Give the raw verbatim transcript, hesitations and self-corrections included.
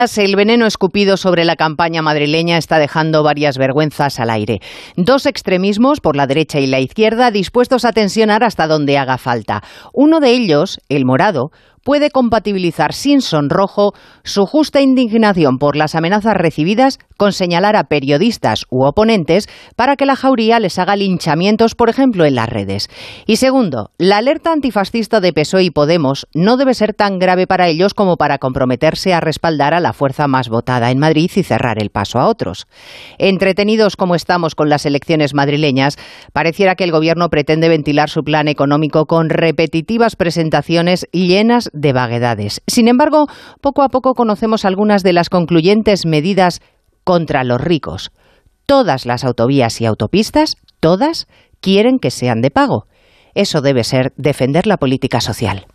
El veneno escupido sobre la campaña madrileña está dejando varias vergüenzas al aire. Dos extremismos, por la derecha y la izquierda, dispuestos a tensionar hasta donde haga falta. Uno de ellos, el morado, puede compatibilizar sin sonrojo su justa indignación por las amenazas recibidas con señalar a periodistas u oponentes para que la jauría les haga linchamientos, por ejemplo, en las redes. Y segundo, la alerta antifascista de P S O E y Podemos no debe ser tan grave para ellos como para comprometerse a respaldar a la fuerza más votada en Madrid y cerrar el paso a otros. Entretenidos como estamos con las elecciones madrileñas, pareciera que el Gobierno pretende ventilar su plan económico con repetitivas presentaciones llenas de vaguedades. Sin embargo, poco a poco conocemos algunas de las concluyentes medidas contra los ricos. Todas las autovías y autopistas, todas, quieren que sean de pago. Eso debe ser defender la política social.